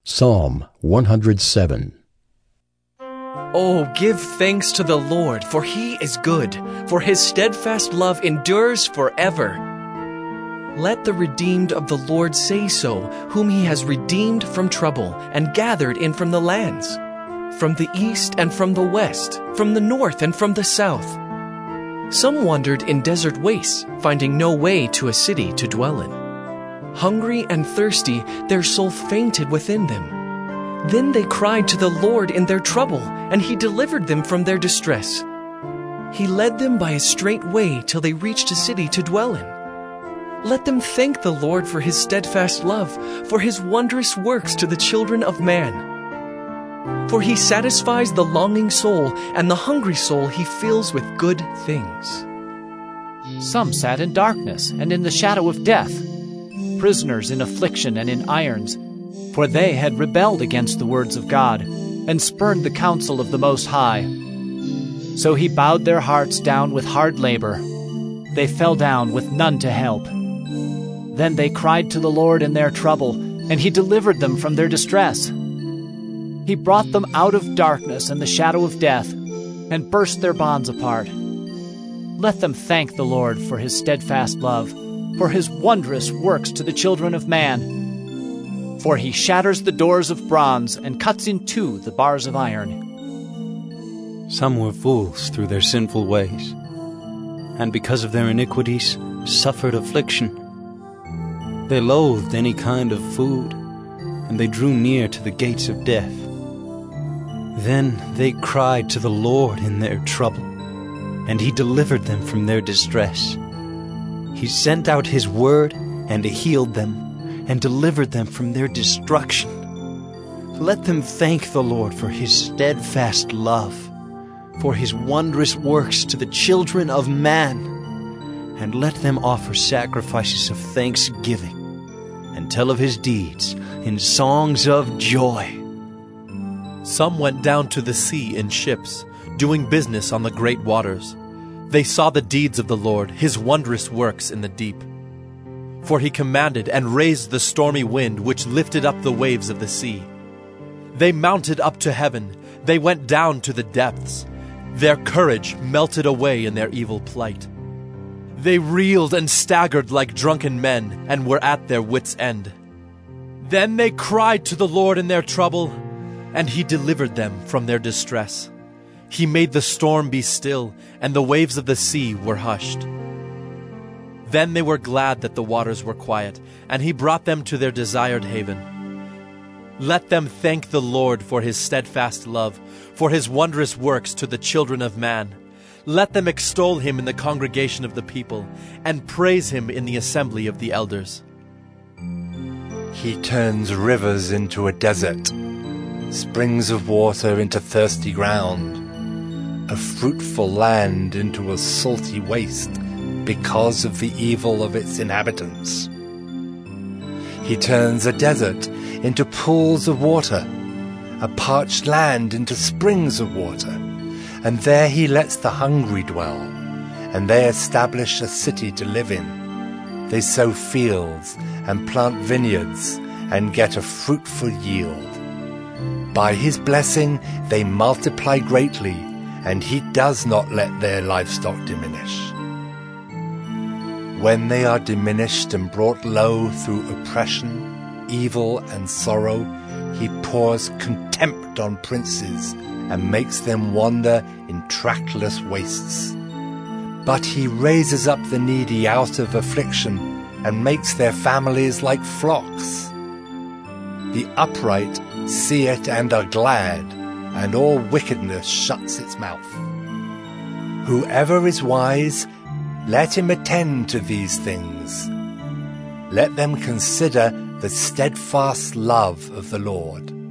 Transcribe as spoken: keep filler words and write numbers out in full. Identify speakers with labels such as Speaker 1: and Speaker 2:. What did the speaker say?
Speaker 1: Psalm one hundred seven.
Speaker 2: Oh, give thanks to the Lord, for he is good, for his steadfast love endures forever. Let the redeemed of the Lord say so, whom he has redeemed from trouble and gathered in from the lands, from the east and from the west, from the north and from the south. Some wandered in desert wastes, finding no way to a city to dwell in. Hungry and thirsty, their soul fainted within them. Then they cried to the Lord in their trouble, and he delivered them from their distress. He led them by a straight way till they reached a city to dwell in. Let them thank the Lord for his steadfast love, for his wondrous works to the children of man. For he satisfies the longing soul, and the hungry soul he fills with good things.
Speaker 3: Some sat in darkness and in the shadow of death, prisoners in affliction and in irons, for they had rebelled against the words of God, and spurned the counsel of the Most High. So he bowed their hearts down with hard labor. They fell down with none to help. Then they cried to the Lord in their trouble, and he delivered them from their distress. He brought them out of darkness and the shadow of death, and burst their bonds apart. Let them thank the Lord for his steadfast love, for his wondrous works to the children of man. For he shatters the doors of bronze and cuts in two the bars of iron.
Speaker 4: Some were fools through their sinful ways, and because of their iniquities suffered affliction. They loathed any kind of food, and they drew near to the gates of death. Then they cried to the Lord in their trouble, and he delivered them from their distress. He sent out his word and healed them, and delivered them from their destruction. Let them thank the Lord for his steadfast love, for his wondrous works to the children of man. And let them offer sacrifices of thanksgiving, and tell of his deeds in songs of joy.
Speaker 5: Some went down to the sea in ships, doing business on the great waters. They saw the deeds of the Lord, his wondrous works in the deep. For he commanded and raised the stormy wind, which lifted up the waves of the sea. They mounted up to heaven, they went down to the depths. Their courage melted away in their evil plight. They reeled and staggered like drunken men, and were at their wits' end. Then they cried to the Lord in their trouble, and he delivered them from their distress. He made the storm be still, and the waves of the sea were hushed. Then they were glad that the waters were quiet, and he brought them to their desired haven. Let them thank the Lord for his steadfast love, for his wondrous works to the children of man. Let them extol him in the congregation of the people, and praise him in the assembly of the elders.
Speaker 6: He turns rivers into a desert, springs of water into thirsty ground, a fruitful land into a salty waste, because of the evil of its inhabitants. He turns a desert into pools of water, a parched land into springs of water, and there he lets the hungry dwell, and they establish a city to live in. They sow fields and plant vineyards and get a fruitful yield. By his blessing they multiply greatly, and he does not let their livestock diminish. When they are diminished and brought low through oppression, evil, and sorrow, he pours contempt on princes and makes them wander in trackless wastes. But he raises up the needy out of affliction and makes their families like flocks. The upright see it and are glad, and all wickedness shuts its mouth. Whoever is wise, let him attend to these things. Let them consider the steadfast love of the Lord.